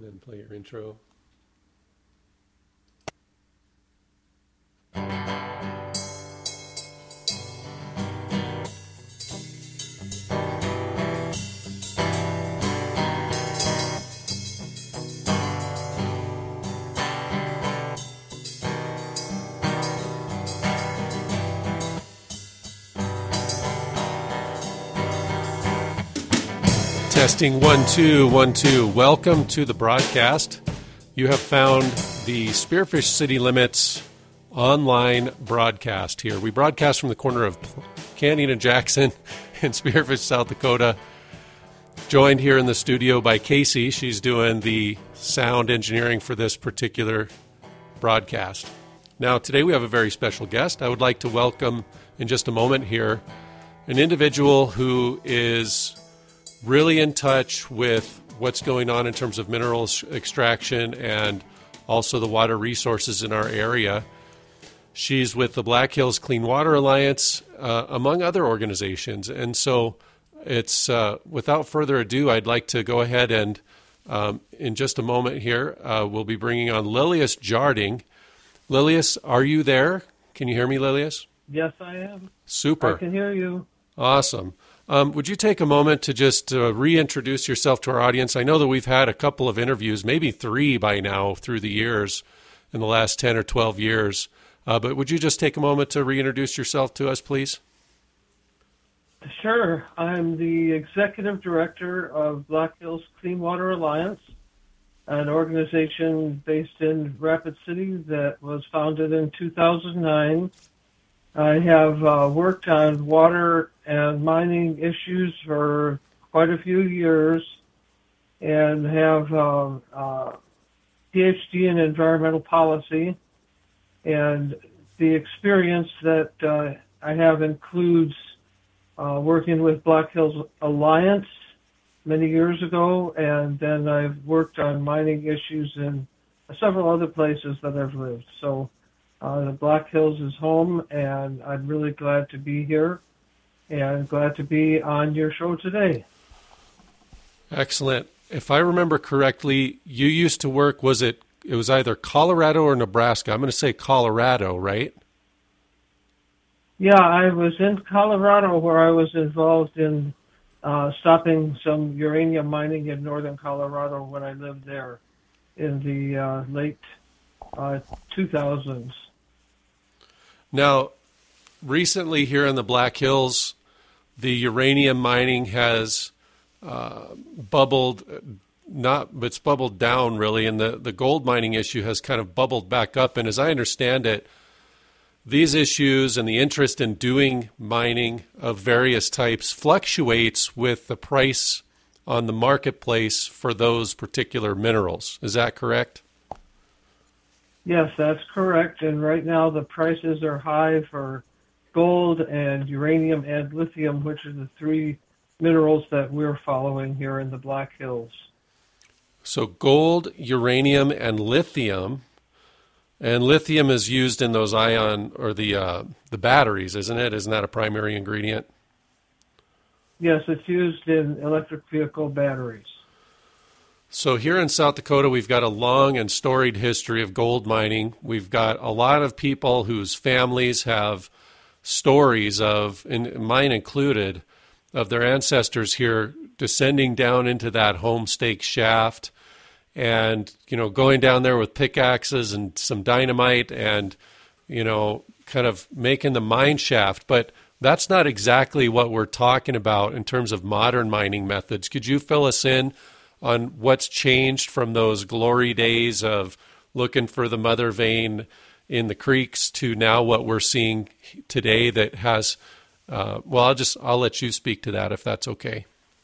then play your intro. Testing 1 2 1 2. Welcome to the broadcast. You have found the Spearfish City Limits online broadcast here. We broadcast from the corner of Canyon and Jackson in Spearfish, South Dakota. Joined here in the studio by Casey. She's doing the sound engineering for this particular broadcast. Now, today we have a very special guest. I would like to welcome in just a moment here an individual who is really in touch with what's going on in terms of minerals extraction and also the water resources in our area. She's with the Black Hills Clean Water Alliance, among other organizations. And so it's without further ado, I'd like to go ahead and in just a moment here, we'll be bringing on Lilias Jarding. Lilias, are you there? Can you hear me, Lilias? Yes, I am. Super. I can hear you. Awesome. Would you take a moment to just reintroduce yourself to our audience? I know that we've had a couple of interviews, maybe 3 by now through the years, in the last 10 or 12 years. But would you just take a moment to reintroduce yourself to us, please? Sure. I'm the executive director of Black Hills Clean Water Alliance, an organization based in Rapid City that was founded in 2009. I have worked on water and mining issues for quite a few years and have a PhD in environmental policy. And the experience that I have includes working with Black Hills Alliance many years ago, and then I've worked on mining issues in several other places that I've lived. So the Black Hills is home, and I'm really glad to be here and glad to be on your show today. Excellent. If I remember correctly, you used to work, it was either Colorado or Nebraska. I'm going to say Colorado, right? Yeah, I was in Colorado where I was involved in stopping some uranium mining in northern Colorado when I lived there in the late 2000s. Now, recently here in the Black Hills, the uranium mining has bubbled, it's bubbled down really, and the gold mining issue has kind of bubbled back up. And as I understand it, these issues and the interest in doing mining of various types fluctuates with the price on the marketplace for those particular minerals. Is that correct? Yes, that's correct. And right now the prices are high for gold and uranium and lithium, which are the 3 minerals that we're following here in the Black Hills. So gold, uranium, and lithium. And lithium is used in those ion or the batteries, isn't it? Isn't that a primary ingredient? Yes, it's used in electric vehicle batteries. So here in South Dakota, we've got a long and storied history of gold mining. We've got a lot of people whose families have stories of, and mine included, of their ancestors here descending down into that home stake shaft and, going down there with pickaxes and some dynamite and, kind of making the mine shaft. But that's not exactly what we're talking about in terms of modern mining methods. Could you fill us in on what's changed from those glory days of looking for the mother vein in the creeks to now what we're seeing today that has, I'll let you speak to that if that's okay.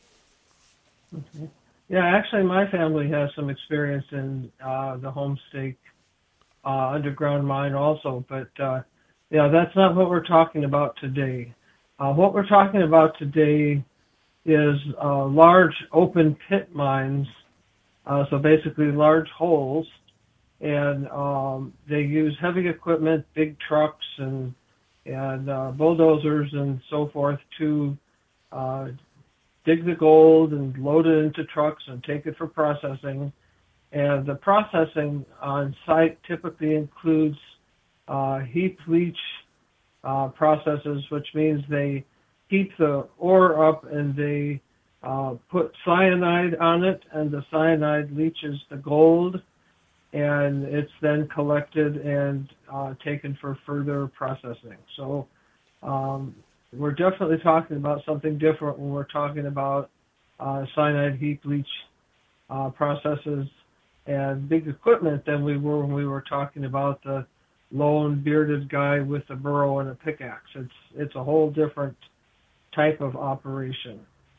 Okay. Yeah, actually my family has some experience in the Homestake underground mine also, but that's not what we're talking about today. What we're talking about today is large open pit mines, so basically large holes, and they use heavy equipment, big trucks and bulldozers and so forth to dig the gold and load it into trucks and take it for processing. And the processing on site typically includes heap leach processes, which means they heat the ore up and they put cyanide on it, and the cyanide leaches the gold, and it's then collected and taken for further processing. So we're definitely talking about something different when we're talking about cyanide heap leach processes and big equipment than we were when we were talking about the lone bearded guy with a burrow and a pickaxe. It's a whole different type of operation.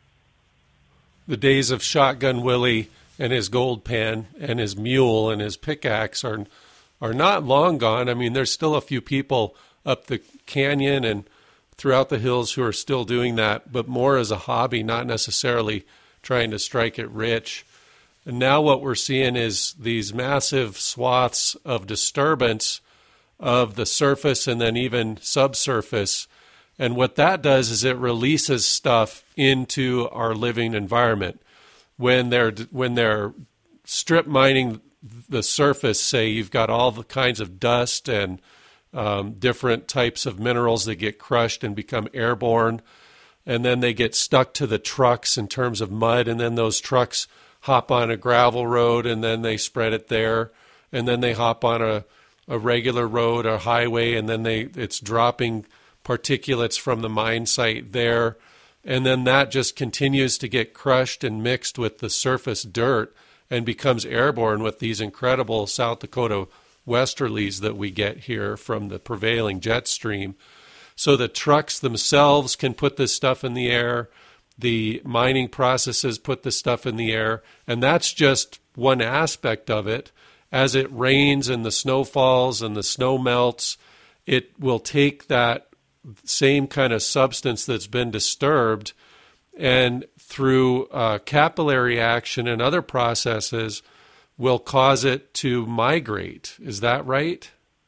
The days of Shotgun Willie and his gold pan and his mule and his pickaxe are not long gone. I mean, there's still a few people up the canyon and throughout the hills who are still doing that, but more as a hobby, not necessarily trying to strike it rich. And now what we're seeing is these massive swaths of disturbance of the surface and then even subsurface. And what that does is it releases stuff into our living environment. When they're strip mining the surface, say you've got all the kinds of dust and different types of minerals that get crushed and become airborne, and then they get stuck to the trucks in terms of mud, and then those trucks hop on a gravel road, and then they spread it there, and then they hop on a regular road or highway, and then it's dropping particulates from the mine site there, and then that just continues to get crushed and mixed with the surface dirt and becomes airborne with these incredible South Dakota westerlies that we get here from the prevailing jet stream. So the trucks themselves can put this stuff in the air. The mining processes put this stuff in the air, and that's just one aspect of it. As it rains and the snow falls and the snow melts, it will take that same kind of substance that's been disturbed and through capillary action and other processes will cause it to migrate. Is that right?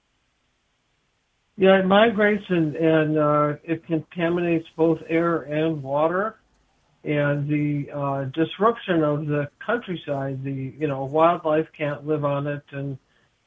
Yeah, it migrates and it contaminates both air and water. And the disruption of the countryside, wildlife can't live on it, and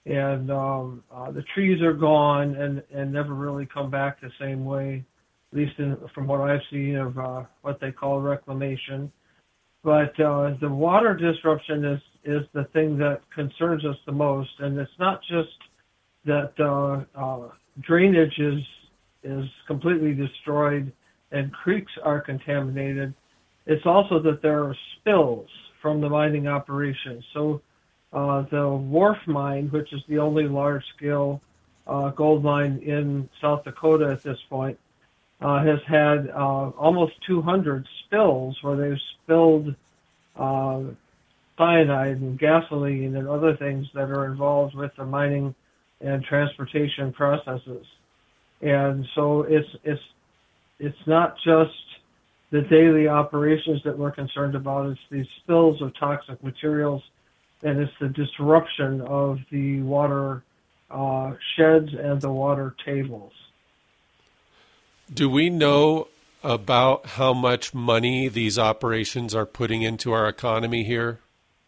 the trees are gone and never really come back the same way, at least from what I've seen of what they call reclamation. But the water disruption is the thing that concerns us the most, and it's not just that drainage is completely destroyed and creeks are contaminated. It's also that there are spills from the mining operation. So the Wharf mine, which is the only large-scale gold mine in South Dakota at this point, has had almost 200 spills where they've spilled cyanide and gasoline and other things that are involved with the mining and transportation processes. And so it's not just the daily operations that we're concerned about. It's these spills of toxic materials, and it's the disruption of the water sheds and the water tables. Do we know about how much money these operations are putting into our economy here?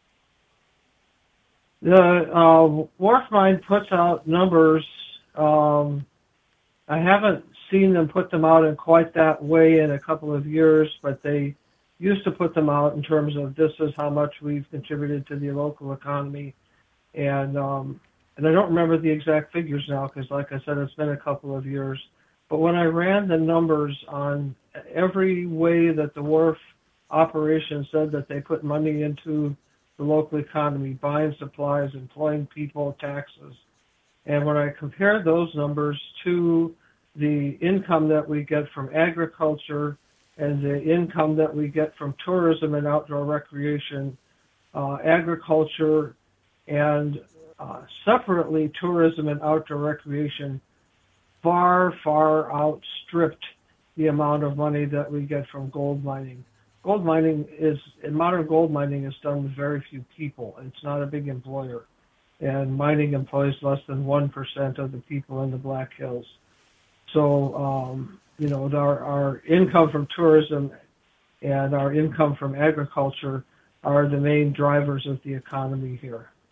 The Wharf mine puts out numbers. I haven't seen them put them out in quite that way in a couple of years, but they used to put them out in terms of this is how much we've contributed to the local economy. And I don't remember the exact figures now because, like I said, it's been a couple of years. But when I ran the numbers on every way that the Wharf operation said that they put money into the local economy, buying supplies, employing people, taxes, and when I compared those numbers to the income that we get from agriculture and the income that we get from tourism and outdoor recreation, agriculture and separately tourism and outdoor recreation far, far outstripped the amount of money that we get from gold mining. Modern gold mining is done with very few people. It's not a big employer. And mining employs less than 1% of the people in the Black Hills. So, our income from tourism and our income from agriculture are the main drivers of the economy here.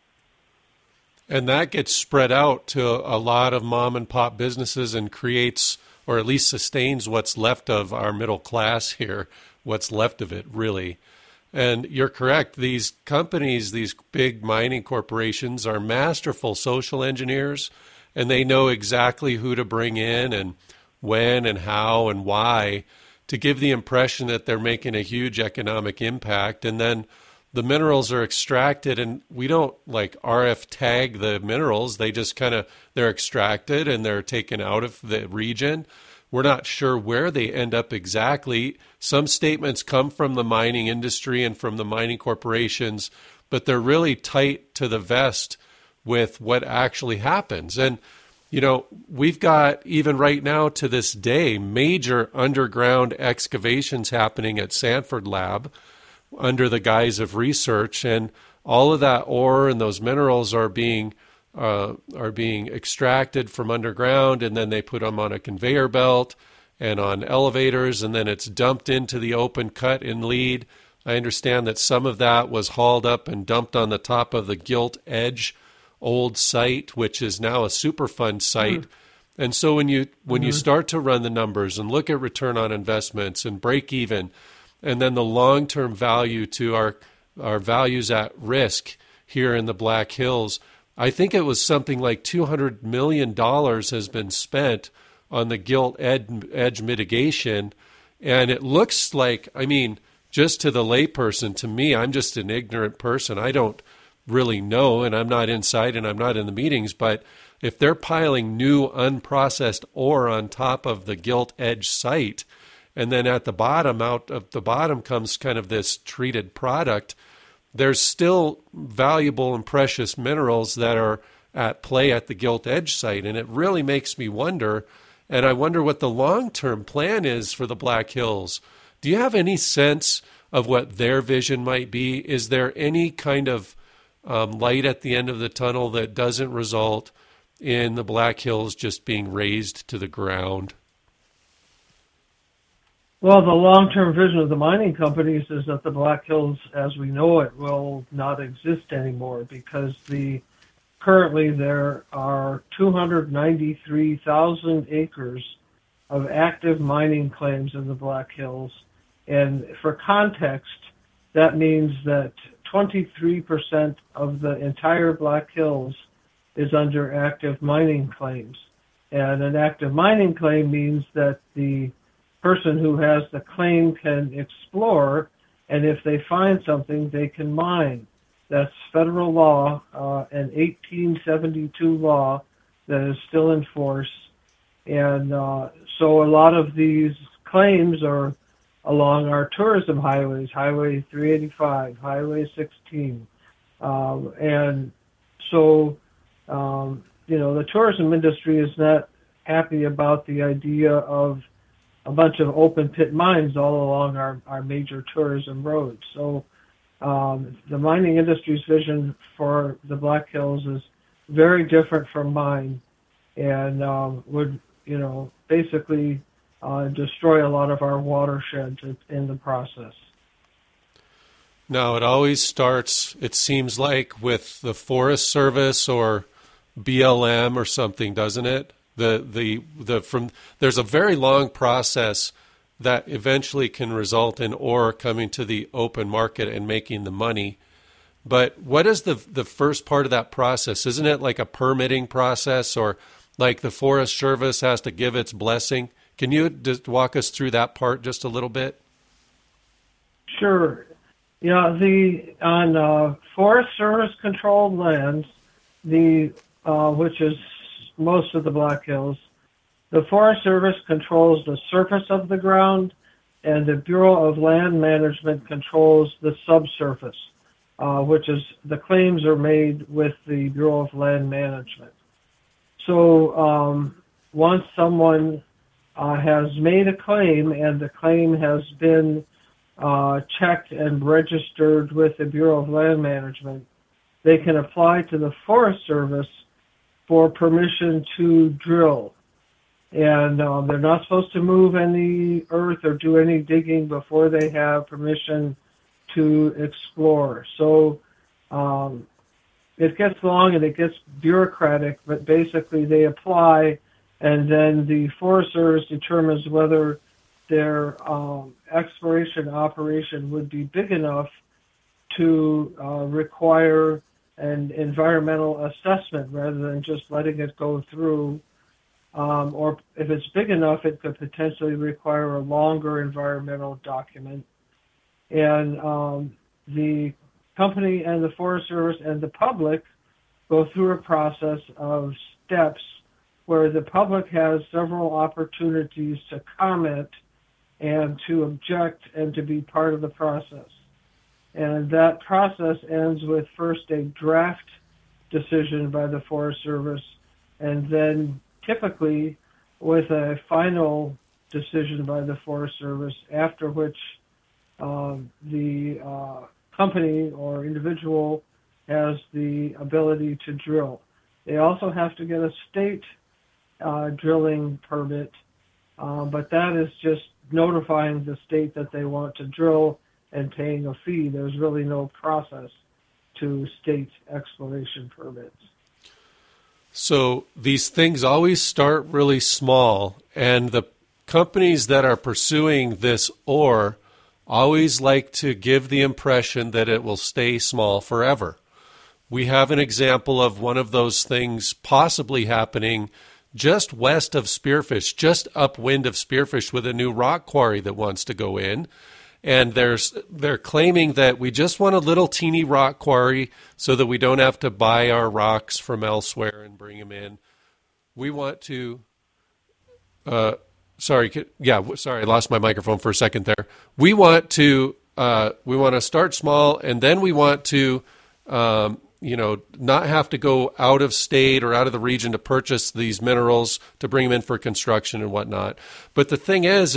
And that gets spread out to a lot of mom and pop businesses and creates, or at least sustains, what's left of our middle class here, what's left of it, really. And you're correct. These companies, these big mining corporations, are masterful social engineers, and they know exactly who to bring in and when and how and why to give the impression that they're making a huge economic impact. And then the minerals are extracted, and we don't like RF tag the minerals. They just they're extracted and they're taken out of the region. We're not sure where they end up exactly. Some statements come from the mining industry and from the mining corporations, but they're really tight to the vest with what actually happens. And, we've got, even right now to this day, major underground excavations happening at Sanford Lab under the guise of research, and all of that ore and those minerals are being extracted from underground, and then they put them on a conveyor belt and on elevators, and then it's dumped into the open cut in Lead. I understand that some of that was hauled up and dumped on the top of the Gilt Edge old site, which is now a Superfund site. And so when you start to run the numbers and look at return on investments and break even, and then the long-term value to our values at risk here in the Black Hills, I think it was something like $200 million has been spent on the Gilt Edge mitigation. And it looks like, just to the layperson, to me, I'm just an ignorant person. I don't really know, and I'm not inside and I'm not in the meetings, but if they're piling new unprocessed ore on top of the Gilt Edge site, and then at the bottom, out of the bottom comes kind of this treated product, there's still valuable and precious minerals that are at play at the Gilt Edge site. And it really makes me wonder, and I wonder what the long-term plan is for the Black Hills. Do you have any sense of what their vision might be? Is there any kind of light at the end of the tunnel that doesn't result in the Black Hills just being razed to the ground? Well, the long-term vision of the mining companies is that the Black Hills, as we know it, will not exist anymore, because currently there are 293,000 acres of active mining claims in the Black Hills. And for context, that means that 23% of the entire Black Hills is under active mining claims. And an active mining claim means that the person who has the claim can explore, and if they find something, they can mine. That's federal law, an 1872 law that is still in force. And so a lot of these claims are along our tourism highways, Highway 385, Highway 16. And so, the tourism industry is not happy about the idea of a bunch of open pit mines all along our major tourism roads. So the mining industry's vision for the Black Hills is very different from mine, and would, basically destroy a lot of our watersheds in the process. Now, it always starts, it seems like, with the Forest Service or BLM or something, doesn't it? There's a very long process that eventually can result in ore coming to the open market and making the money. But what is the first part of that process? Isn't it like a permitting process, or like the Forest Service has to give its blessing? Can you just walk us through that part just a little bit? Sure. On Forest Service controlled lands, which is most of the Black Hills, the Forest Service controls the surface of the ground, and the Bureau of Land Management controls the subsurface, which is the claims are made with the Bureau of Land Management. So once someone has made a claim and the claim has been checked and registered with the Bureau of Land Management, they can apply to the Forest Service for permission to drill. And they're not supposed to move any earth or do any digging before they have permission to explore. So it gets long and it gets bureaucratic, but basically they apply, and then the Forest Service determines whether their exploration operation would be big enough to require an environmental assessment rather than just letting it go through. Or if it's big enough, it could potentially require a longer environmental document. And the company and the Forest Service and the public go through a process of steps where the public has several opportunities to comment and to object and to be part of the process. And that process ends with first a draft decision by the Forest Service, and then typically with a final decision by the Forest Service, after which the company or individual has the ability to drill. They also have to get a state drilling permit, but that is just notifying the state that they want to drill and paying a fee. There's really no process to state exploration permits. So these things always start really small, and the companies that are pursuing this ore always like to give the impression that it will stay small forever. We have an example of one of those things possibly happening just west of Spearfish, just upwind of Spearfish, with a new rock quarry that wants to go in. And they're claiming that we just want a little teeny rock quarry so that we don't have to buy our rocks from elsewhere and bring them in. We want to... Sorry, I lost my microphone for a second there. We want to start small, and then we want to, not have to go out of state or out of the region to purchase these minerals to bring them in for construction and whatnot. But the thing is,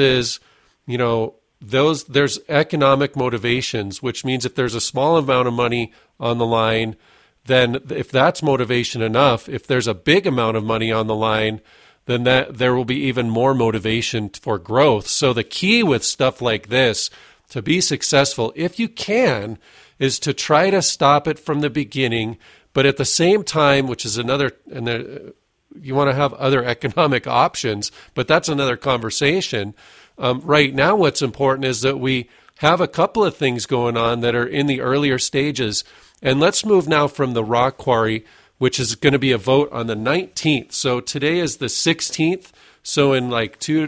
there's economic motivations, which means if there's a small amount of money on the line, then if that's motivation enough, if there's a big amount of money on the line, then there will be even more motivation for growth. So the key with stuff like this, to be successful, if you can, is to try to stop it from the beginning, but at the same time, which is another, and you want to have other economic options, but that's another conversation. Right now, what's important is that we have a couple of things going on that are in the earlier stages. And let's move now from the rock quarry, which is going to be a vote on the 19th. So today is the 16th. So in like 3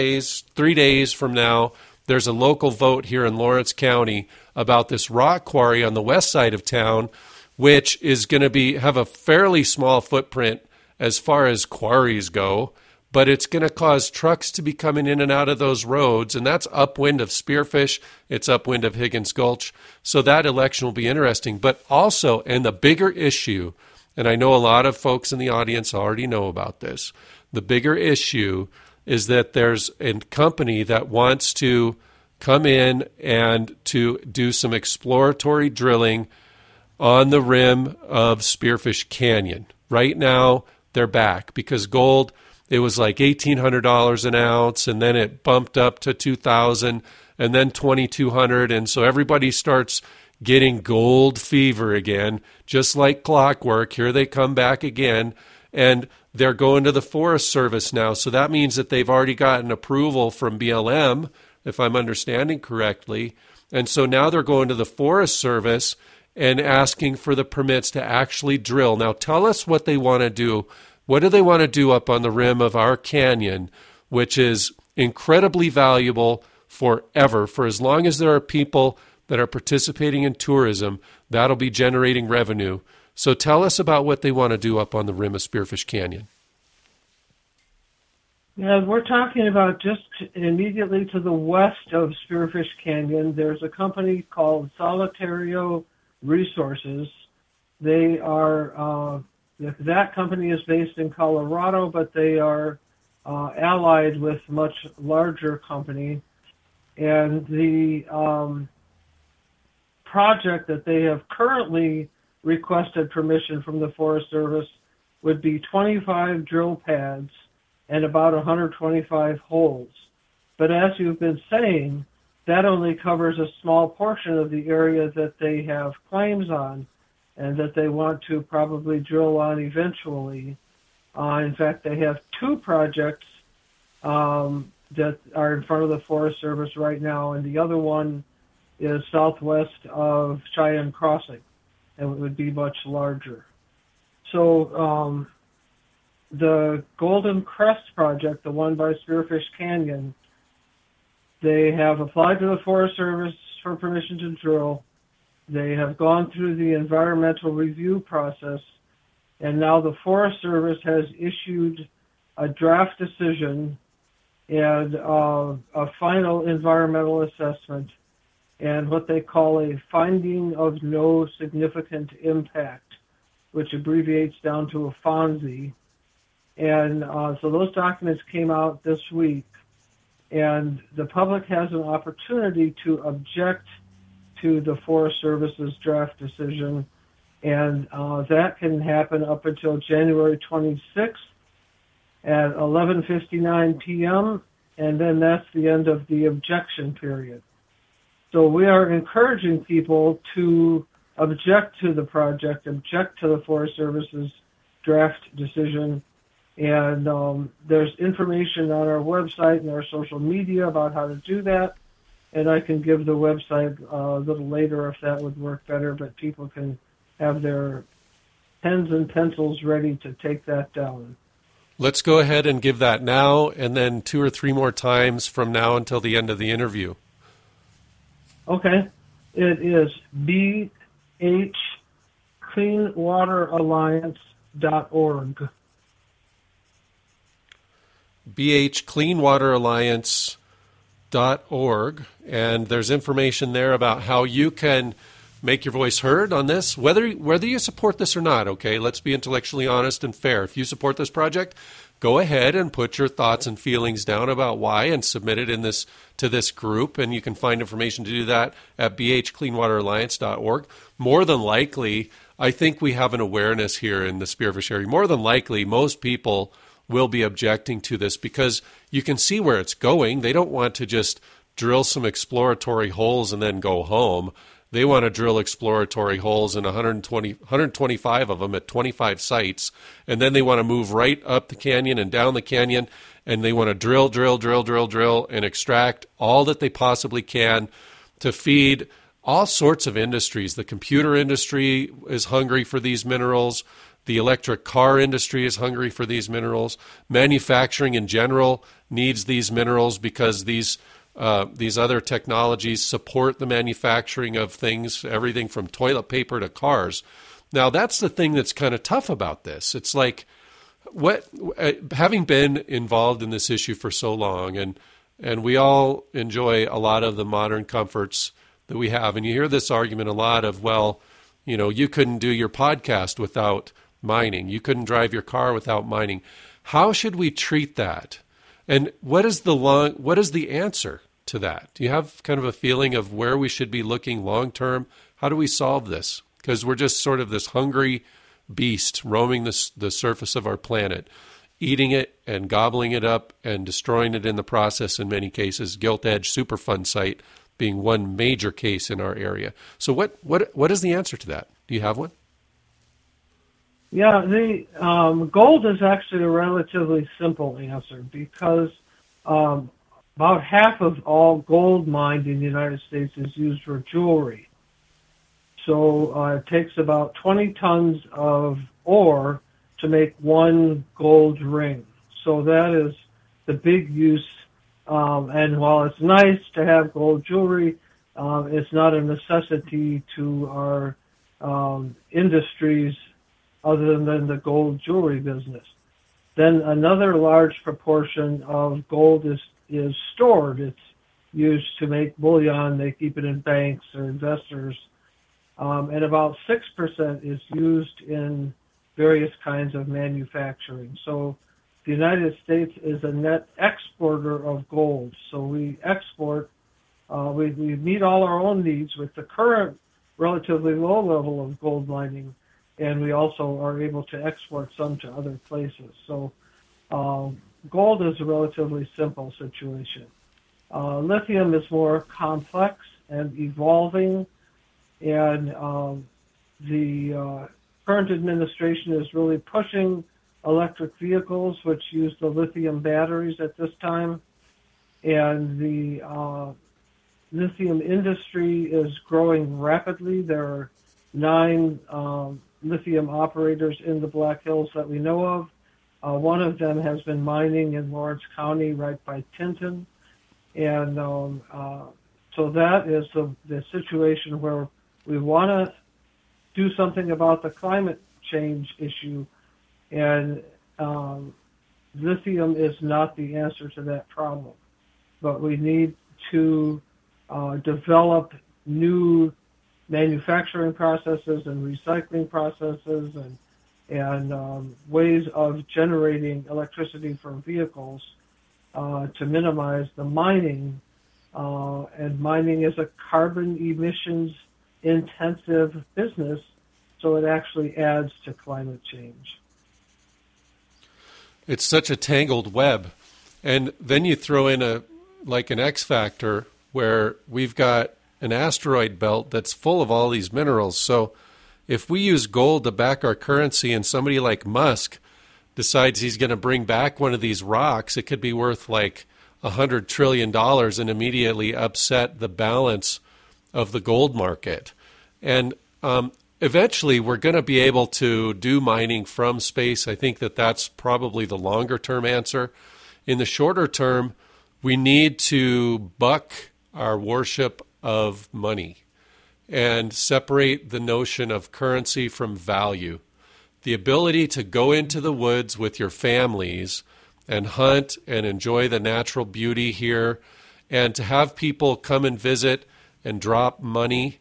days from now, there's a local vote here in Lawrence County about this rock quarry on the west side of town, which is going to have a fairly small footprint as far as quarries go, but it's going to cause trucks to be coming in and out of those roads, and that's upwind of Spearfish, it's upwind of Higgins Gulch, so that election will be interesting. But also, and the bigger issue, and I know a lot of folks in the audience already know about this, the bigger issue is that there's a company that wants to come in and to do some exploratory drilling on the rim of Spearfish Canyon. Right now, they're back because gold, it was like $1,800 an ounce, and then it bumped up to $2,000 and then $2,200. And so everybody starts getting gold fever again, just like clockwork. Here they come back again, and they're going to the Forest Service now. So that means that they've already gotten approval from BLM, if I'm understanding correctly. And so now they're going to the Forest Service and asking for the permits to actually drill. Now tell us what they want to do. What do they want to do up on the rim of our canyon, which is incredibly valuable forever? For as long as there are people that are participating in tourism, that'll be generating revenue. So tell us about what they want to do up on the rim of Spearfish Canyon. Yeah, we're talking about just immediately to the west of Spearfish Canyon. There's a company called Solitario Resources. They are that company is based in Colorado, but they are allied with a much larger company. And the project that they have currently requested permission from the Forest Service would be 25 drill pads and about 125 holes. But as you've been saying, that only covers a small portion of the area that they have claims on. and that they want to probably drill on eventually. In fact, they have two projects that are in front of the Forest Service right now, and the other one is southwest of Cheyenne Crossing, and it would be much larger. So the Golden Crest project, the one by Spearfish Canyon, they have applied to the Forest Service for permission to drill. They have gone through the environmental review process, and now the Forest Service has issued a draft decision and a final environmental assessment and what they call a finding of no significant impact, which abbreviates down to a FONSI. And so those documents came out this week, and the public has an opportunity to object to the Forest Service's draft decision, and that can happen up until January 26th at 11:59 p.m., and then that's the end of the objection period. So we are encouraging people to object to the project, object to the Forest Service's draft decision, and there's information on our website and our social media about how to do that, and I can give the website a little later if that would work better, but people can have their pens and pencils ready to take that down. Let's go ahead and give that now, and then 2 or 3 more times from now until the end of the interview. Okay. It is bhcleanwateralliance.org. bhcleanwateralliance.org, and there's information there about how you can make your voice heard on this, whether you support this or not. Okay, let's be intellectually honest and fair. If you support this project, go ahead and put your thoughts and feelings down about why and submit it to this group, and you can find information to do that at bhcleanwateralliance.org. More than likely, I think we have an awareness here in the Spearfish area. More than likely, most people will be objecting to this because you can see where it's going. They don't want to just drill some exploratory holes and then go home. They want to drill exploratory holes in 125 of them at 25 sites, and then they want to move right up the canyon and down the canyon, and they want to drill, and extract all that they possibly can to feed all sorts of industries. The computer industry is hungry for these minerals. The electric car industry is hungry for these minerals. Manufacturing in general needs these minerals because these other technologies support the manufacturing of things, everything from toilet paper to cars. Now, that's the thing that's kind of tough about this. It's like, having been involved in this issue for so long, and we all enjoy a lot of the modern comforts that we have, and you hear this argument a lot of, well, you couldn't do your podcast without mining. You couldn't drive your car without mining. How should we treat that? And what is the answer to that? Do you have kind of a feeling of where we should be looking long term? How do we solve this? Because we're just sort of this hungry beast roaming the surface of our planet, eating it and gobbling it up and destroying it in the process in many cases. Gilt Edge Superfund site being one major case in our area. So what is the answer to that? Do you have one? Yeah, the gold is actually a relatively simple answer because about half of all gold mined in the United States is used for jewelry. So it takes about 20 tons of ore to make one gold ring. So that is the big use. And while it's nice to have gold jewelry, it's not a necessity to our industries other than the gold jewelry business. Then another large proportion of gold is stored. It's used to make bullion. They keep it in banks or investors. And about 6% is used in various kinds of manufacturing. So the United States is a net exporter of gold. So we export, we meet all our own needs with the current relatively low level of gold mining, and we also are able to export some to other places. So gold is a relatively simple situation. Lithium is more complex and evolving, and the current administration is really pushing electric vehicles, which use the lithium batteries at this time. And the lithium industry is growing rapidly. There are 9 lithium operators in the Black Hills that we know of. One of them has been mining in Lawrence County right by Tinton. And so that is the situation where we want to do something about the climate change issue. And lithium is not the answer to that problem. But we need to develop new manufacturing processes and recycling processes and ways of generating electricity from vehicles to minimize the mining. And mining is a carbon emissions intensive business, so it actually adds to climate change. It's such a tangled web. And then you throw in an X factor where we've got an asteroid belt that's full of all these minerals. So if we use gold to back our currency and somebody like Musk decides he's going to bring back one of these rocks, it could be worth like $100 trillion and immediately upset the balance of the gold market. And eventually we're going to be able to do mining from space. I think that's probably the longer term answer. In the shorter term, we need to buck our worship of money and separate the notion of currency from value. The ability to go into the woods with your families and hunt and enjoy the natural beauty here, and to have people come and visit and drop money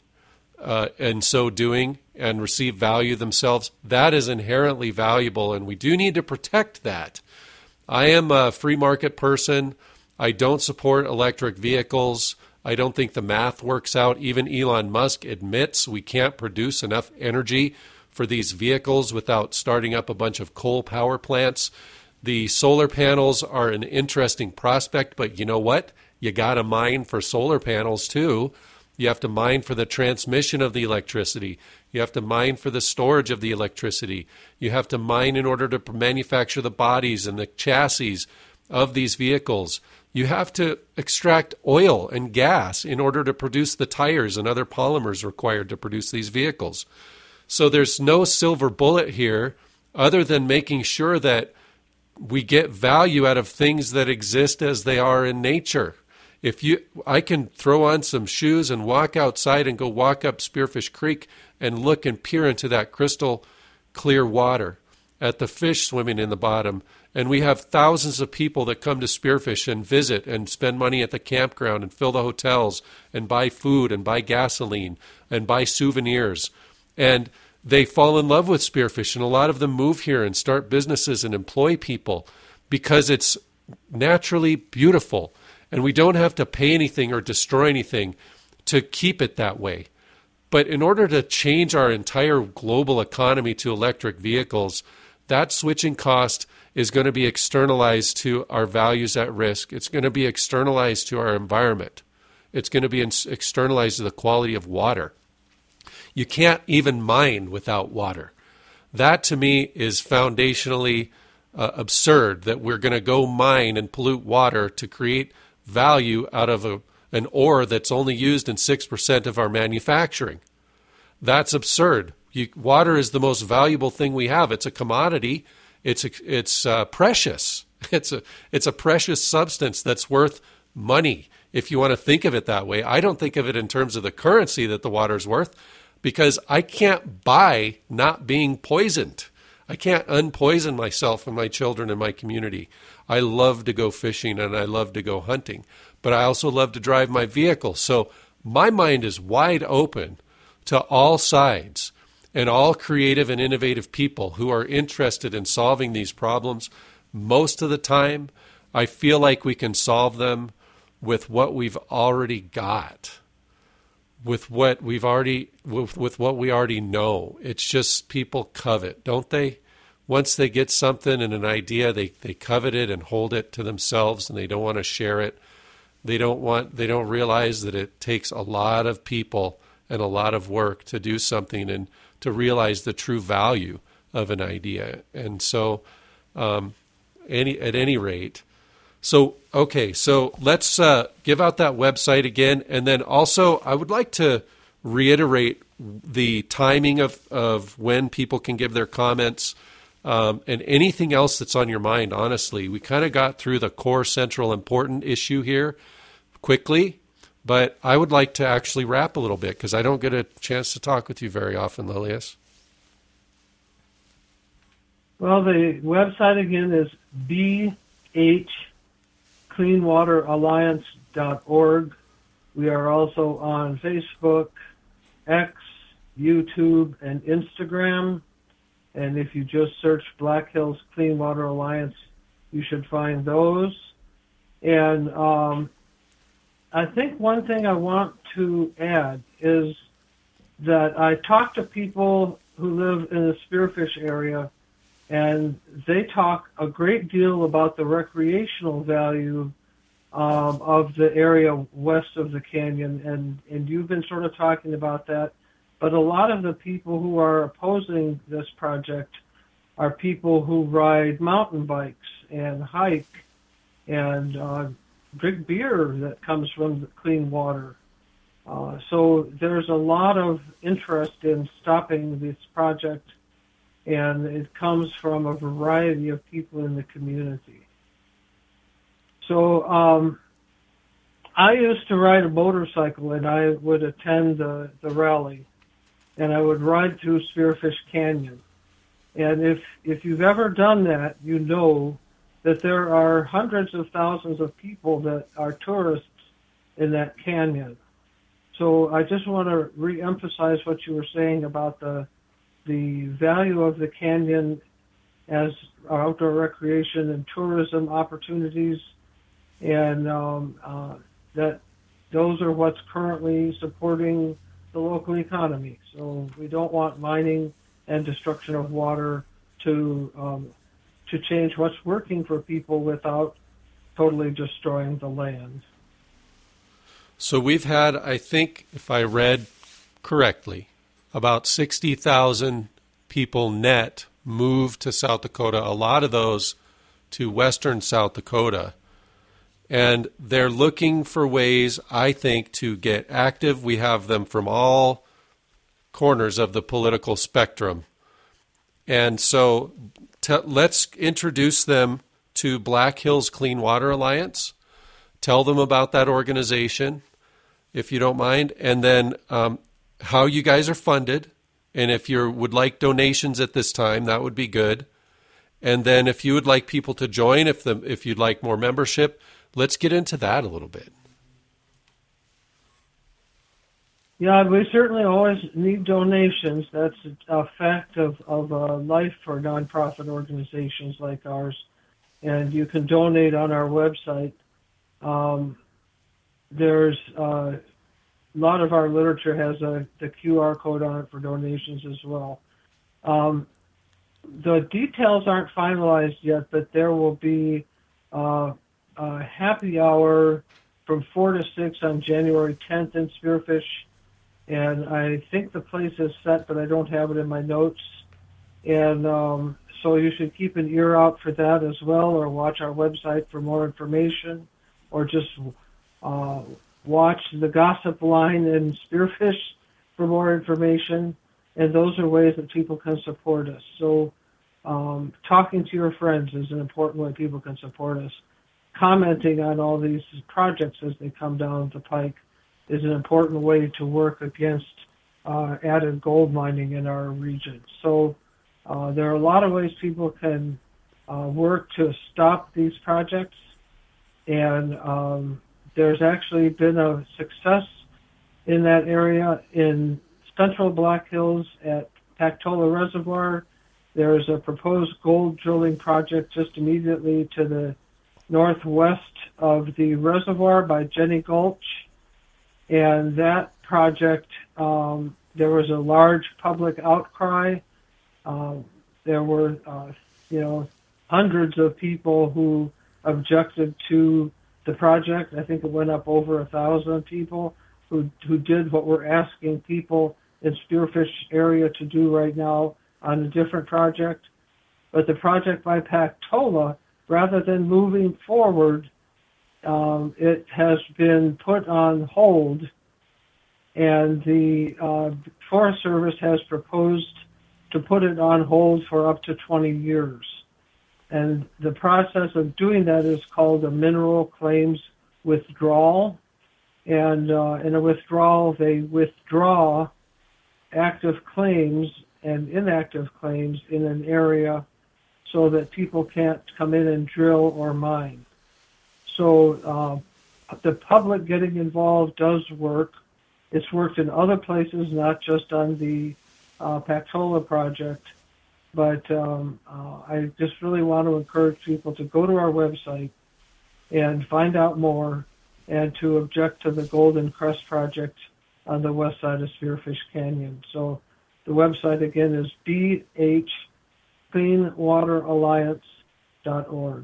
in so doing and receive value themselves, that is inherently valuable, and we do need to protect that. I am a free market person. I don't support electric vehicles. I don't think the math works out. Even Elon Musk admits we can't produce enough energy for these vehicles without starting up a bunch of coal power plants. The solar panels are an interesting prospect, but you know what? You got to mine for solar panels too. You have to mine for the transmission of the electricity. You have to mine for the storage of the electricity. You have to mine in order to manufacture the bodies and the chassis of these vehicles. You have to extract oil and gas in order to produce the tires and other polymers required to produce these vehicles. So there's no silver bullet here other than making sure that we get value out of things that exist as they are in nature. I can throw on some shoes and walk outside and go walk up Spearfish Creek and look and peer into that crystal clear water at the fish swimming in the bottom. And we have thousands of people that come to Spearfish and visit and spend money at the campground and fill the hotels and buy food and buy gasoline and buy souvenirs. And they fall in love with Spearfish, and a lot of them move here and start businesses and employ people because it's naturally beautiful. And we don't have to pay anything or destroy anything to keep it that way. But in order to change our entire global economy to electric vehicles, that switching cost is going to be externalized to our values at risk. It's going to be externalized to our environment. It's going to be externalized to the quality of water. You can't even mine without water. That to me is foundationally absurd, that we're going to go mine and pollute water to create value out of an ore that's only used in 6% of our manufacturing. That's absurd. Water is the most valuable thing we have. It's a commodity. It's precious. It's a precious substance that's worth money, if you want to think of it that way. I don't think of it in terms of the currency that the water's worth, because I can't buy not being poisoned. I can't unpoison myself and my children and my community. I love to go fishing and I love to go hunting, but I also love to drive my vehicle. So my mind is wide open to all sides and all creative and innovative people who are interested in solving these problems. Most of the time, I feel like we can solve them with what we've already got, with what we already know. It's just people covet, don't they? Once they get something and an idea, they covet it and hold it to themselves, and they don't want to share it. They don't realize that it takes a lot of people and a lot of work to do something, and to realize the true value of an idea. And so, at any rate, so let's give out that website again, and then also I would like to reiterate the timing of when people can give their comments, and anything else that's on your mind. Honestly, we kind of got through the core, central, important issue here quickly, but I would like to actually wrap a little bit because I don't get a chance to talk with you very often, Lilius. Well, the website again is bhcleanwateralliance.org. We are also on Facebook, X, YouTube, and Instagram. And if you just search Black Hills Clean Water Alliance, you should find those. And I think one thing I want to add is that I talk to people who live in the Spearfish area, and they talk a great deal about the recreational value of the area west of the canyon, and you've been sort of talking about that. But a lot of the people who are opposing this project are people who ride mountain bikes and hike and drink beer that comes from the clean water. So there's a lot of interest in stopping this project, and it comes from a variety of people in the community. So I used to ride a motorcycle, and I would attend the rally, and I would ride through Spearfish Canyon. And if you've ever done that, you know that there are hundreds of thousands of people that are tourists in that canyon. So I just want to re-emphasize what you were saying about the value of the canyon as outdoor recreation and tourism opportunities, and that those are what's currently supporting the local economy. So we don't want mining and destruction of water to change what's working for people without totally destroying the land. So we've had, I think, if I read correctly, about 60,000 people net move to South Dakota, a lot of those to western South Dakota. And they're looking for ways, I think, to get active. We have them from all corners of the political spectrum. And so let's introduce them to Black Hills Clean Water Alliance. Tell them about that organization, if you don't mind, and then how you guys are funded. And if you would like donations at this time, that would be good. And then if you would like people to join, if you'd like more membership, let's get into that a little bit. Yeah, we certainly always need donations. That's a fact of life for nonprofit organizations like ours. And you can donate on our website. There's a lot of our literature has the QR code on it for donations as well. The details aren't finalized yet, but there will be a happy hour from 4 to 6 on January 10th in Spearfish. And I think the place is set, but I don't have it in my notes. And so you should keep an ear out for that as well, or watch our website for more information, or just watch the gossip line in Spearfish for more information. And those are ways that people can support us. So talking to your friends is an important way people can support us. Commenting on all these projects as they come down the pike is an important way to work against added gold mining in our region. So there are a lot of ways people can work to stop these projects, and there's actually been a success in that area in central Black Hills at Pactola Reservoir. There's a proposed gold drilling project just immediately to the northwest of the reservoir by Jenny Gulch. And that project, there was a large public outcry. There were, hundreds of people who objected to the project. I think it went up over 1,000 people who did what we're asking people in Spearfish area to do right now on a different project. But the project by Pactola, rather than moving forward, it has been put on hold, and the Forest Service has proposed to put it on hold for up to 20 years. And the process of doing that is called a mineral claims withdrawal. And in a withdrawal, they withdraw active claims and inactive claims in an area so that people can't come in and drill or mine. So the public getting involved does work. It's worked in other places, not just on the Pactola project. But I just really want to encourage people to go to our website and find out more and to object to the Golden Crest project on the west side of Spearfish Canyon. So the website, again, is bhcleanwateralliance.org.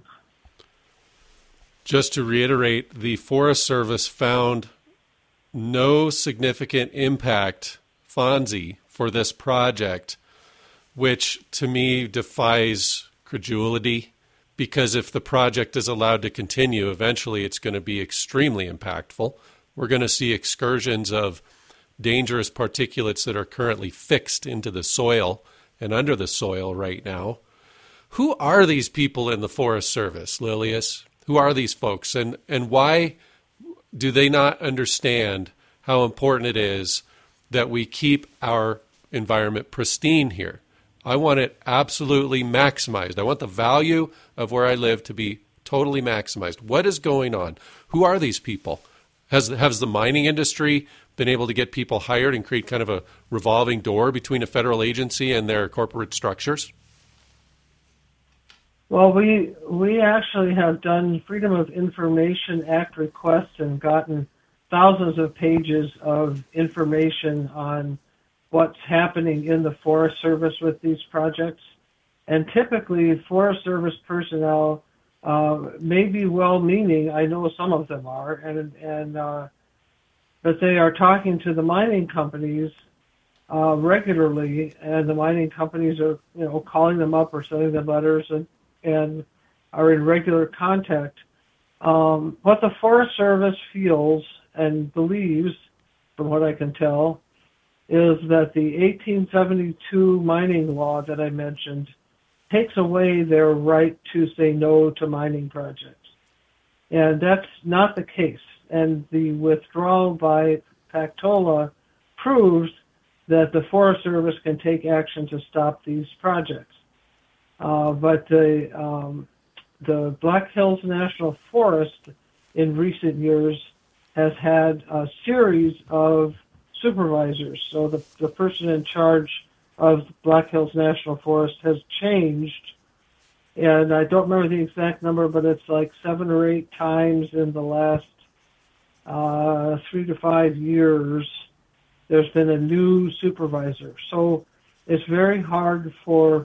Just to reiterate, the Forest Service found no significant impact, FONSI, for this project, which to me defies credulity, because if the project is allowed to continue, eventually it's going to be extremely impactful. We're going to see excursions of dangerous particulates that are currently fixed into the soil and under the soil right now. Who are these people in the Forest Service, Lilius? Who are these folks, and why do they not understand how important it is that we keep our environment pristine here? I want it absolutely maximized. I want the value of where I live to be totally maximized. What is going on? Who are these people? Has the mining industry been able to get people hired and create kind of a revolving door between a federal agency and their corporate structures? Well, we actually have done Freedom of Information Act requests and gotten thousands of pages of information on what's happening in the Forest Service with these projects. And typically, Forest Service personnel may be well-meaning. I know some of them are, but they are talking to the mining companies regularly, and the mining companies are, calling them up or sending them letters and are in regular contact. What the Forest Service feels and believes, from what I can tell, is that the 1872 mining law that I mentioned takes away their right to say no to mining projects. And that's not the case. And the withdrawal by Pactola proves that the Forest Service can take action to stop these projects. But the Black Hills National Forest in recent years has had a series of supervisors. So the person in charge of Black Hills National Forest has changed, and I don't remember the exact number, but it's like 7 or 8 times in the last 3 to 5 years there's been a new supervisor. So it's very hard for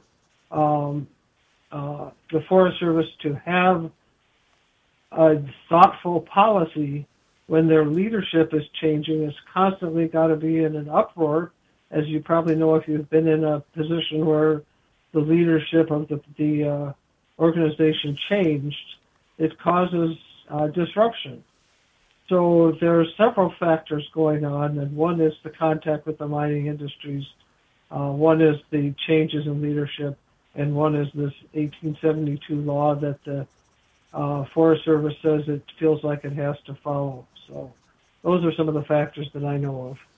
the Forest Service to have a thoughtful policy when their leadership is changing. It's constantly got to be in an uproar, as you probably know if you've been in a position where the leadership of the organization changed. It causes disruption. So there are several factors going on, and one is the contact with the mining industries, one is the changes in leadership, and one is this 1872 law that the Forest Service says it feels like it has to follow. So those are some of the factors that I know of.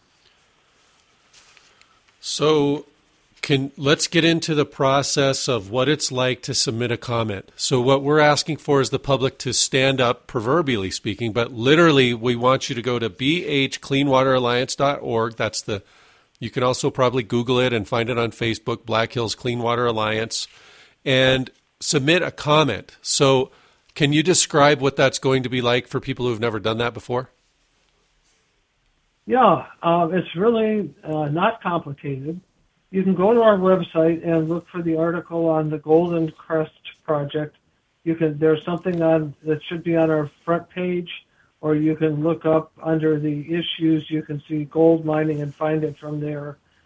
So let's get into the process of what it's like to submit a comment. So what we're asking for is the public to stand up, proverbially speaking, but literally we want you to go to bhcleanwateralliance.org. You can also probably Google it and find it on Facebook, Black Hills Clean Water Alliance, and submit a comment. So can you describe what that's going to be like for people who have never done that before? Yeah, it's really not complicated. You can go to our website and look for the article on the Golden Crest project. There's something on that should be on our front page, or you can look up under the issues. You can see gold mining and find it from there.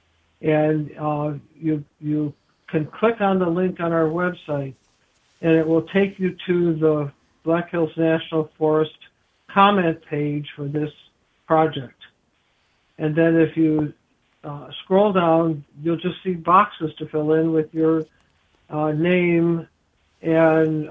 and you can click on the link on our website, and it will take you to the Black Hills National Forest comment page for this project. And then if you scroll down, you'll just see boxes to fill in with your name, and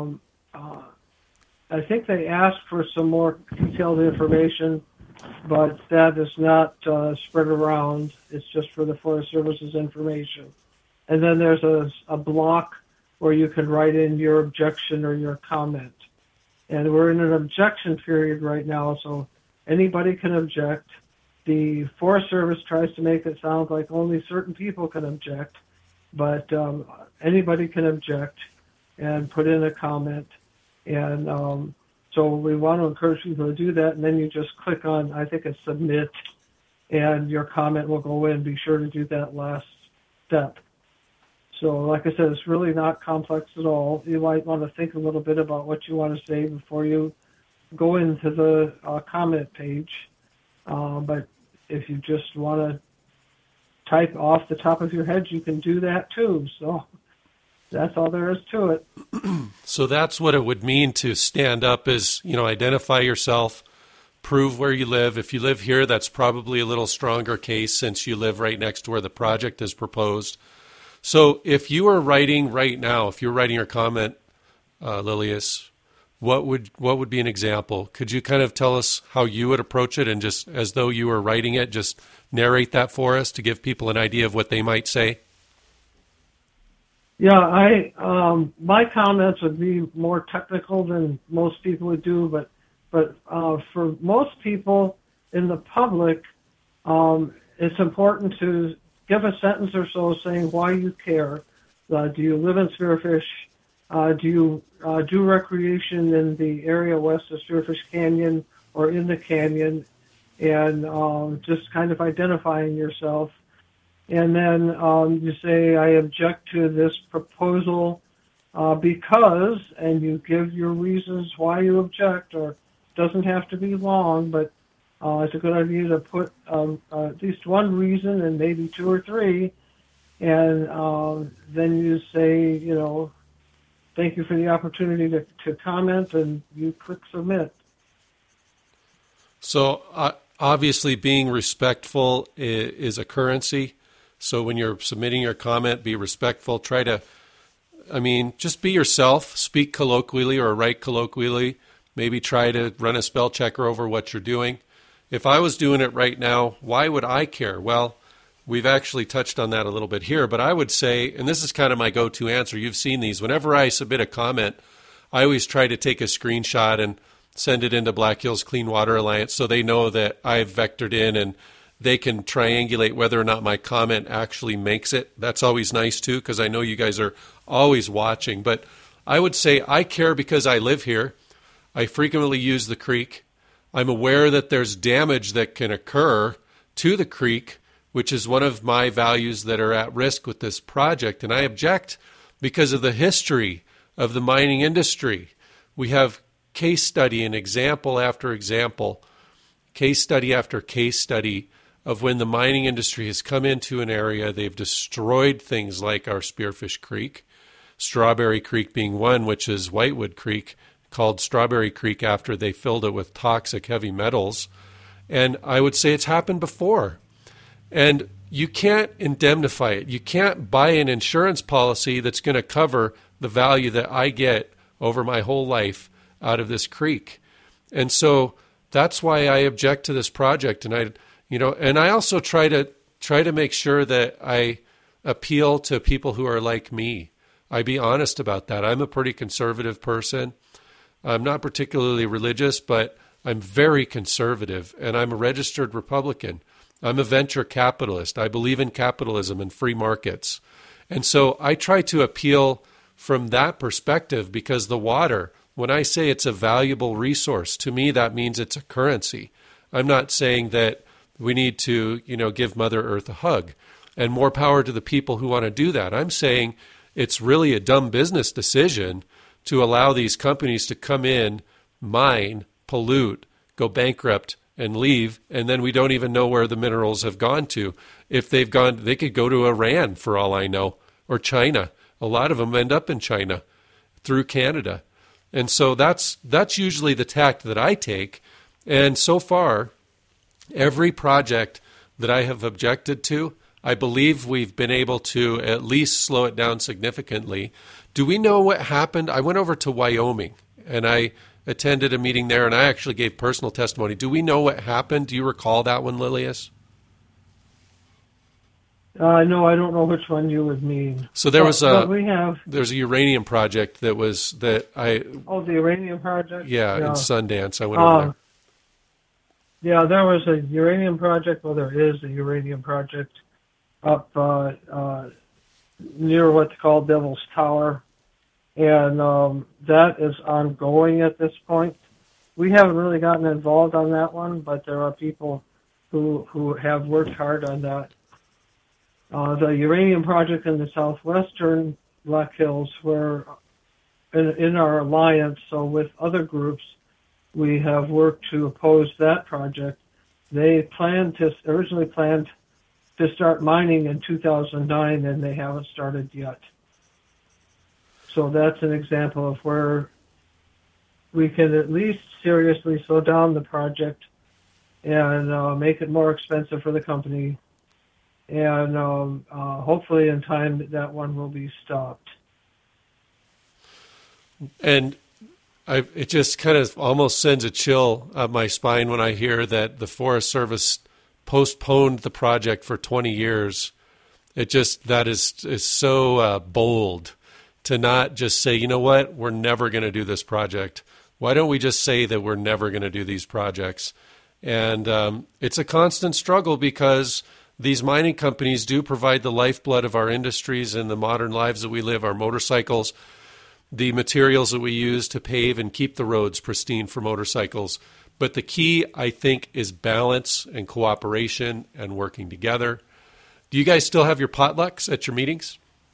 I think they ask for some more detailed information, but that is not spread around. It's just for the Forest Service's information. And then there's a block where you can write in your objection or your comment. And we're in an objection period right now, so anybody can object. The Forest Service tries to make it sound like only certain people can object, but anybody can object and put in a comment. And so we want to encourage people to do that, and then you just click on, I think it's submit, and your comment will go in. Be sure to do that last step. So like I said, it's really not complex at all. You might want to think a little bit about what you want to say before you go into the comment page. But if you just want to type off the top of your head, you can do that too. So that's all there is to it. So that's what it would mean to stand up is, identify yourself, prove where you live. If you live here, that's probably a little stronger case since you live right next to where the project is proposed. So if you were writing right now, if you're writing your comment, Lilias, what would be an example? Could you kind of tell us how you would approach it, and just as though you were writing it, just narrate that for us to give people an idea of what they might say? Yeah, my comments would be more technical than most people would do, but for most people in the public, it's important to give a sentence or so saying why you care. Do you live in Spearfish? Do you do recreation in the area west of Spearfish Canyon or in the canyon? And just kind of identifying yourself. And then you say, I object to this proposal because, and you give your reasons why you object, or it doesn't have to be long, but it's a good idea to put at least one reason and maybe two or three, and then you say, thank you for the opportunity to comment, and you click submit. So obviously being respectful is a currency. So when you're submitting your comment, be respectful. Just be yourself. Speak colloquially or write colloquially. Maybe try to run a spell checker over what you're doing. If I was doing it right now, why would I care? Well, we've actually touched on that a little bit here, but I would say, and this is kind of my go-to answer, you've seen these, whenever I submit a comment, I always try to take a screenshot and send it into Black Hills Clean Water Alliance so they know that I've vectored in and they can triangulate whether or not my comment actually makes it. That's always nice too, because I know you guys are always watching. But I would say I care because I live here. I frequently use the creek. I'm aware that there's damage that can occur to the creek, which is one of my values that are at risk with this project. And I object because of the history of the mining industry. We have case study and example after example, case study after case study of when the mining industry has come into an area, they've destroyed things like our Spearfish Creek, Strawberry Creek being one, which is Whitewood Creek, called Strawberry Creek after they filled it with toxic heavy metals. And I would say it's happened before. And you can't indemnify it. You can't buy an insurance policy that's going to cover the value that I get over my whole life out of this creek. And so that's why I object to this project. And I also try to make sure that I appeal to people who are like me. I be honest about that. I'm a pretty conservative person. I'm not particularly religious, but I'm very conservative, and I'm a registered Republican. I'm a venture capitalist. I believe in capitalism and free markets. And so I try to appeal from that perspective because the water, when I say it's a valuable resource, to me that means it's a currency. I'm not saying that we need to, give Mother Earth a hug, and more power to the people who want to do that. I'm saying it's really a dumb business decision to allow these companies to come in, mine, pollute, go bankrupt, and leave, and then we don't even know where the minerals have gone to. If they've gone, they could go to Iran for all I know, or China. A lot of them end up in China through Canada. And so that's usually the tact that I take. And so far, every project that I have objected to, I believe we've been able to at least slow it down significantly. Do we know what happened? I went over to Wyoming, and I attended a meeting there, and I actually gave personal testimony. Do we know what happened? Do you recall that one, Lilius? No, I don't know which one you would mean. So there's a uranium project that was that I. Oh, the uranium project. Yeah, in Sundance. I went over there. Yeah, there was a uranium project. Well, there is a uranium project up near what's called Devil's Tower, and that is ongoing at this point. We haven't really gotten involved on that one, but there are people who have worked hard on that. The uranium project in the southwestern Black Hills, where in our alliance, so with other groups, we have worked to oppose that project. They originally planned to start mining in 2009, and they haven't started yet. So that's an example of where we can at least seriously slow down the project and make it more expensive for the company. And hopefully in time that one will be stopped. And it just kind of almost sends a chill up my spine when I hear that the Forest Service postponed the project for 20 years. That is so bold to not just say, you know what, we're never going to do this project. Why don't we just say that we're never going to do these projects? And it's a constant struggle because these mining companies do provide the lifeblood of our industries and the modern lives that we live, our motorcycles, the materials that we use to pave and keep the roads pristine for motorcycles. But the key, I think, is balance and cooperation and working together. Do you guys still have your potlucks at your meetings?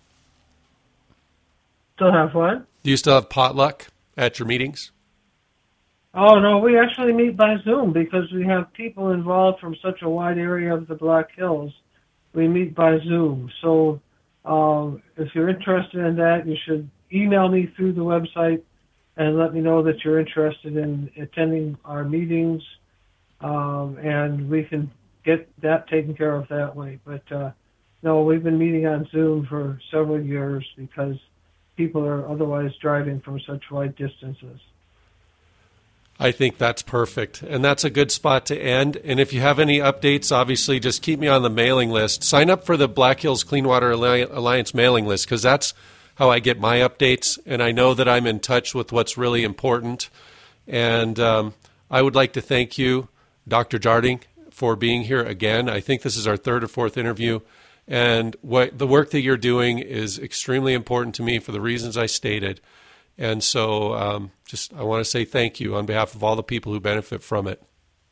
Still have what? Do you still have potluck at your meetings? Oh, no, we actually meet by Zoom because we have people involved from such a wide area of the Black Hills. We meet by Zoom. So if you're interested in that, you should email me through the website and let me know that you're interested in attending our meetings, and we can get that taken care of that way. But, no, we've been meeting on Zoom for several years because people are otherwise driving from such wide distances. I think that's perfect, and that's a good spot to end. And if you have any updates, obviously just keep me on the mailing list. Sign up for the Black Hills Clean Water Alliance mailing list because that's how I get my updates, and I know that I'm in touch with what's really important. And I would like to thank you, Dr. Jarding, for being here again. I think this is our third or fourth interview, and the work that you're doing is extremely important to me for the reasons I stated. And so I want to say thank you on behalf of all the people who benefit from it.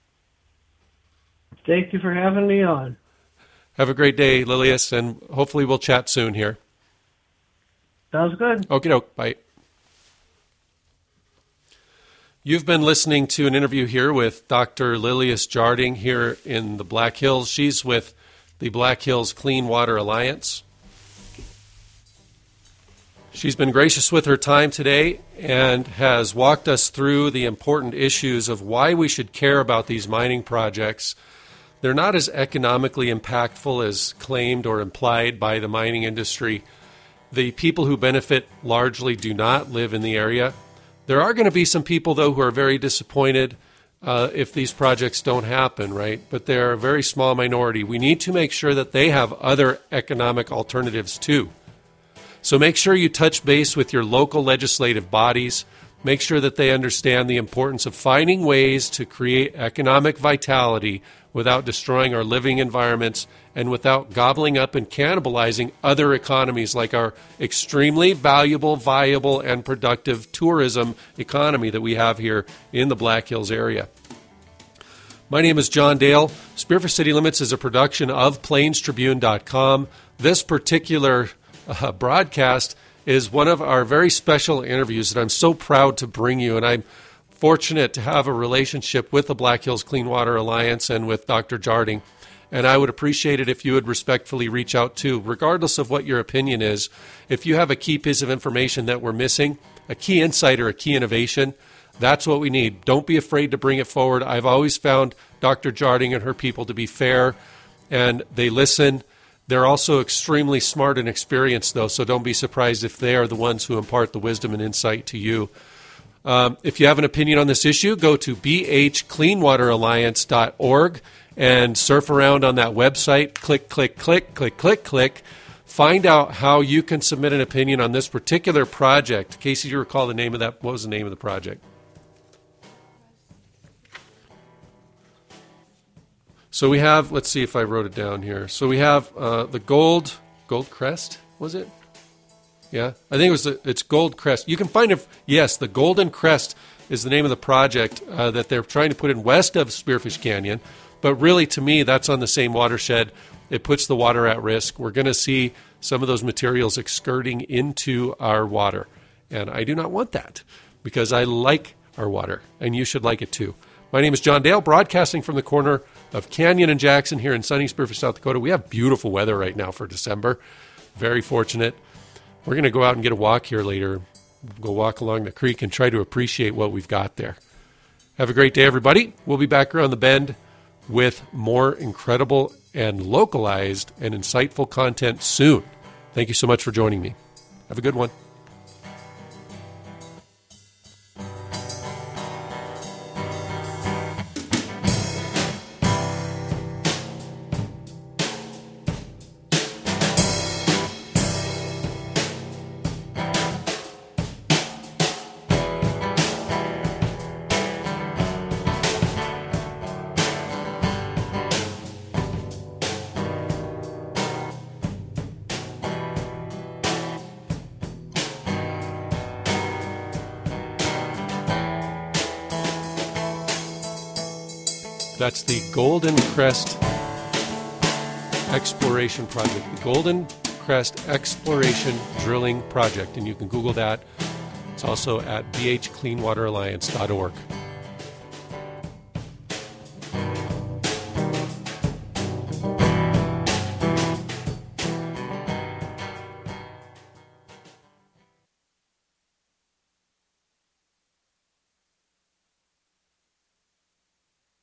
Thank you for having me on. Have a great day, Lilius, and hopefully we'll chat soon here. Sounds good. Okie doke. Bye. You've been listening to an interview here with Dr. Lilius Jarding here in the Black Hills. She's with the Black Hills Clean Water Alliance. She's been gracious with her time today and has walked us through the important issues of why we should care about these mining projects. They're not as economically impactful as claimed or implied by the mining industry. The people who benefit largely do not live in the area. There are going to be some people, though, who are very disappointed if these projects don't happen, right? But they're a very small minority. We need to make sure that they have other economic alternatives, too. So make sure you touch base with your local legislative bodies. Make sure that they understand the importance of finding ways to create economic vitality without destroying our living environments and without gobbling up and cannibalizing other economies like our extremely valuable, viable, and productive tourism economy that we have here in the Black Hills area. My name is John Dale. Spearfish City Limits is a production of PlainsTribune.com. This particular broadcast is one of our very special interviews that I'm so proud to bring you, and I'm fortunate to have a relationship with the Black Hills Clean Water Alliance and with Dr. Jarding. And I would appreciate it if you would respectfully reach out too, regardless of what your opinion is. If you have a key piece of information that we're missing, a key insight or a key innovation, that's what we need. Don't be afraid to bring it forward. I've always found Dr. Jarding and her people to be fair, and they listen. They're also extremely smart and experienced, though, so don't be surprised if they are the ones who impart the wisdom and insight to you. If you have an opinion on this issue, go to bhcleanwateralliance.org and surf around on that website. Click, click, click, click, click, click. Find out how you can submit an opinion on this particular project. Casey, do you recall the name of that? What was the name of the project? So we have, let's see if I wrote it down here. So we have the Gold Crest, was it? Yeah, I think it's Gold Crest. You can find it, yes, the Golden Crest is the name of the project that they're trying to put in west of Spearfish Canyon. But really, to me, that's on the same watershed. It puts the water at risk. We're going to see some of those materials excurting into our water. And I do not want that because I like our water, and you should like it too. My name is John Dale, broadcasting from the corner of Canyon and Jackson here in sunny Spearfish, South Dakota. We have beautiful weather right now for December. Very fortunate. We're going to go out and get a walk here later. Go walk along the creek and try to appreciate what we've got there. Have a great day, everybody. We'll be back around the bend with more incredible and localized and insightful content soon. Thank you so much for joining me. Have a good one. That's the Golden Crest Exploration Project, the Golden Crest Exploration Drilling Project, and you can Google that. It's also at bhcleanwateralliance.org.